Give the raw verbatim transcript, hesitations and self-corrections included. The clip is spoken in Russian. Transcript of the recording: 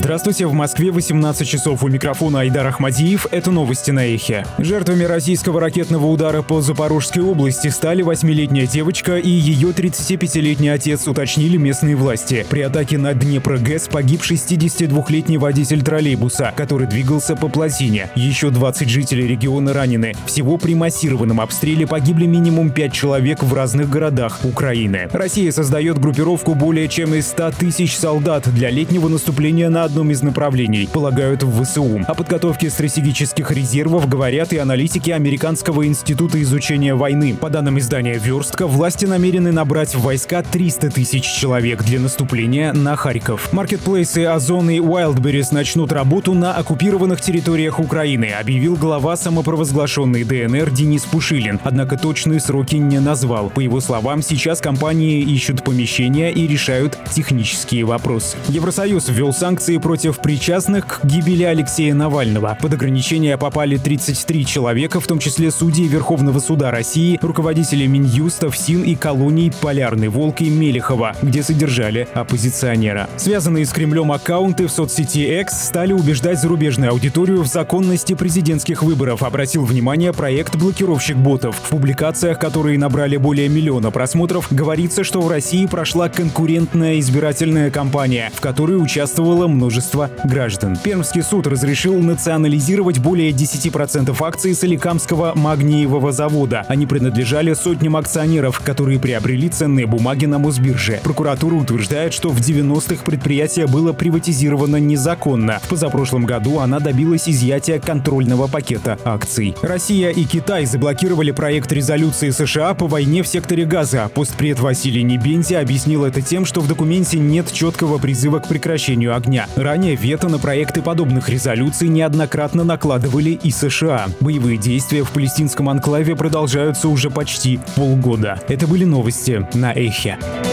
Здравствуйте, в Москве восемнадцать часов, у микрофона Айдар Ахмадиев. Это новости на Эхе. Жертвами российского ракетного удара по Запорожской области стали восьмилетняя девочка и ее тридцатипятилетний отец, уточнили местные власти. При атаке на Днепрогэс погиб шестидесятидвухлетний водитель троллейбуса, который двигался по плотине. Еще двадцать жителей региона ранены. Всего при массированном обстреле погибли минимум пять человек в разных городах Украины. Россия создает группировку более чем из ста тысяч солдат для летнего наступления на одном из направлений, полагают в ВСУ. О подготовке стратегических резервов говорят и аналитики Американского института изучения войны. По данным издания «Верстка», власти намерены набрать в войска триста тысяч человек для наступления на Харьков. Маркетплейсы Озон и Wildberries начнут работу на оккупированных территориях Украины, объявил глава самопровозглашенной ДНР Денис Пушилин, однако точные сроки не назвал. По его словам, сейчас компании ищут помещения и решают технические вопросы. Евросоюз ввел санкции против причастных к гибели Алексея Навального. Под ограничения попали тридцать три человека, в том числе судьи Верховного суда России, руководители Минюста, ФСИН и колоний «Полярный волк» и Мелехова, где содержали оппозиционера. Связанные с Кремлем аккаунты в соцсети X стали убеждать зарубежную аудиторию в законности президентских выборов, обратил внимание проект «Блокировщик ботов». В публикациях, которые набрали более миллиона просмотров, говорится, что в России прошла конкурентная избирательная кампания, в которой участвовало множество граждан. Пермский суд разрешил национализировать более десяти процентов акций Соликамского магниевого завода. Они принадлежали сотням акционеров, которые приобрели ценные бумаги на Мосбирже. Прокуратура утверждает, что в девяностых предприятие было приватизировано незаконно. В позапрошлом году она добилась изъятия контрольного пакета акций. Россия и Китай заблокировали проект резолюции США по войне в секторе Газа. Постпред Василий Небензи объяснил это тем, что в документе нет четкого призыва к прекращению огня. Ранее вето на проекты подобных резолюций неоднократно накладывали и США. Боевые действия в палестинском анклаве продолжаются уже почти полгода. Это были новости на Эхе.